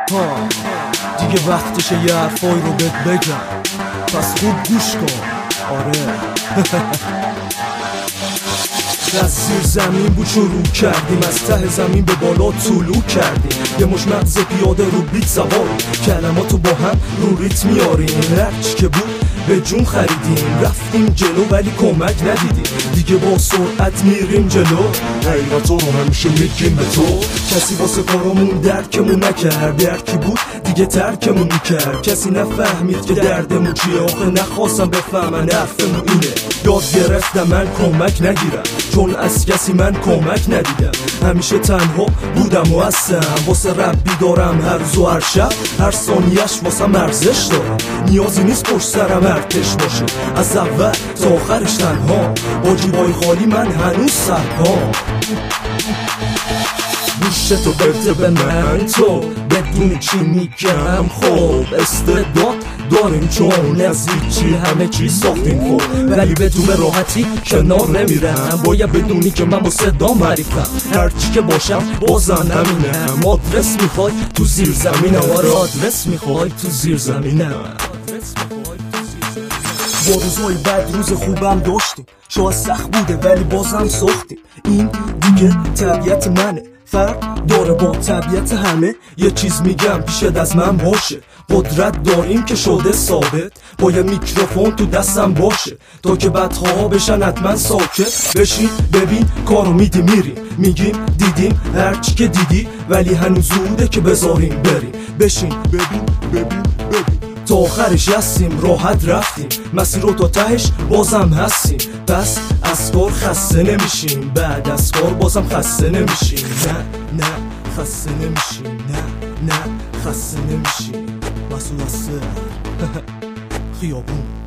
دیگه وقتشه یه حرفایی رو بهت بگم، پس خوب گوش کن. آره از زیر زمین بود شروع کردیم، از ته زمین به بالا طلوع کردیم، یه مش مغز پیاده رو بیت سوار، کلماتو با هم رو ریتم میاریم، هرچی که بود به جون خریدیم، رفتیم جلو ولی کمک ندیدیم، دیگه با سرعت میریم جلو، حقیقتا رو همیشه میگیم به تو. کسی واسه کارامون درکمون نکرد، هرکی بود دیگه ترکمون میکرد، کسی نفهمید که دردمون چیه، آخه نخواستم بفهمن حرفمون اینه، یاد گرفتم من کمک نگیرم چون از کسی من کمک ندیدم، همیشه تنها بودم و هستم، واسه ربی دارم هر روز و هر شب، هر ثانیه‌اش واسم ارزش داره، نیازی نیست پشت سرم ارتش باشه، از اول تا آخرش تنها، با جیبای خالی من هنوز سرپام. گوشتو بده به من تو بدونی چی میگم، خب استعداد داریم چون از هیچی همه چی ساختیم، خب ولی بدون راحتی کنار نمیرم، باید بدونی که من با صدام حریفم، هرچی که باشم بازم نمینم، آدرس میخوای تو زیر زمینم، آره آدرس میخوای تو زیر زمینم. با روزهای بد روز خوبم داشتیم، شاید سخت بوده ولی بازم ساختیم، این دیگه طبیعت منه، فرق داره با طبیعت همه، یه چیز میگم پیشت از من باشه، قدرت داریم که شده ثابت، باید میکروفون تو دستم باشه تا که بدها بشن حتما ساکت، بشین ببین کارو میدی میریم، میگیم دیدیم هرچی که دیدی ولی هنوز زوده که بذاریم بریم، بشین ببین تا آخرش هستیم، راحت رفتیم مسیر رو تا تهش بازم هستیم، پس از کار خسته نمیشیم، بعد از کار بازم خسته نمیشیم، نه خسته نمیشیم، نه خسته نمیشیم، مسئول از خیابون.